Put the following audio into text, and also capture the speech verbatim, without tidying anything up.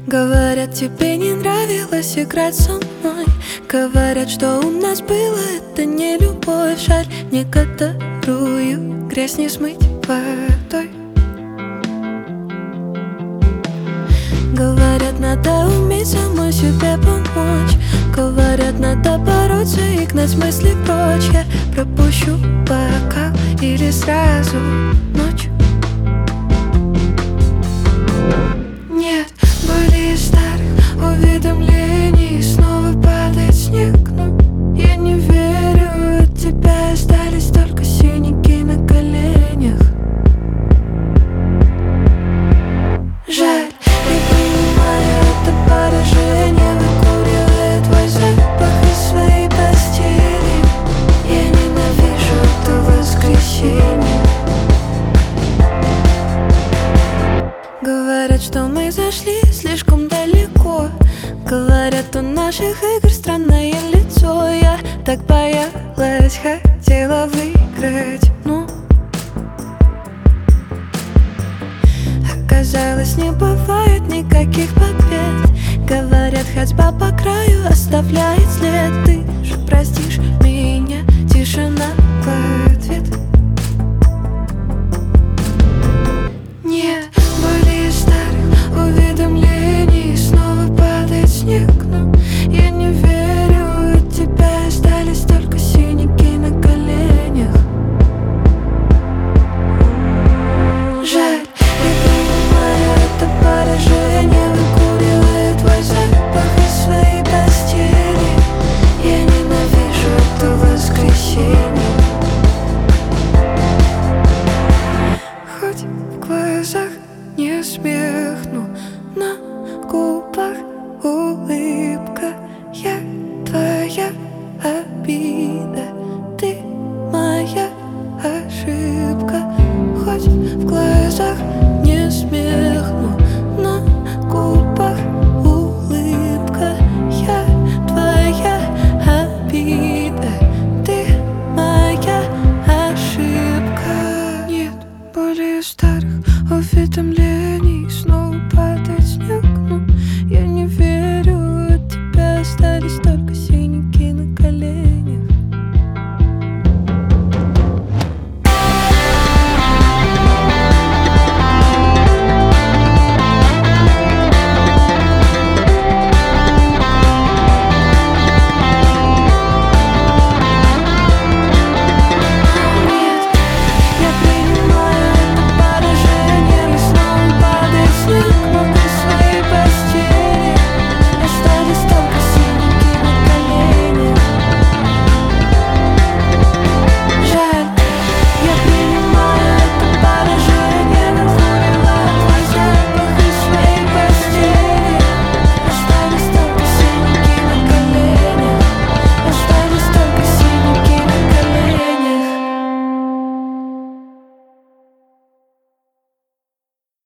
Говорят, тебе не нравилось играть со мной. Говорят, что у нас было это не любовь. Жаль, некоторую грязь не смыть водой. Говорят, надо уметь самой себе помочь. Говорят, надо бороться и гнать мысли прочь. Я пропущу бокал или сразу ночь. Нет более старых уведомлений, снова падает снег, но я не верю, от тебя остались только синяки на коленях. Жаль, не понимаю, это поражение выкуривает твой запах из своей постели. Я ненавижу это воскресенье. Говорят, что мы зашли слишком далеко. Говорят, у наших игр странное лицо. Я так боялась, хотела выиграть, но оказалось, не бывает никаких побед. Говорят, ходьба по краю оставляет след. Ты же простишь меня, тишина в ответ. Нет более старых уведомлений, снова падает снег, но я не верю, от тебя остались только синяки на коленях. Жаль, не понимаю, это поражение выкуривает твой запах из своей постели. Я ненавижу это воскресенье. Хоть в глазах не смех, но на губах улыбка. Я твоя обида, ты моя ошибка. Хоть в глазах не смех, но на губах улыбка. Я твоя обида, ты моя ошибка. Нет более старых уведомлений.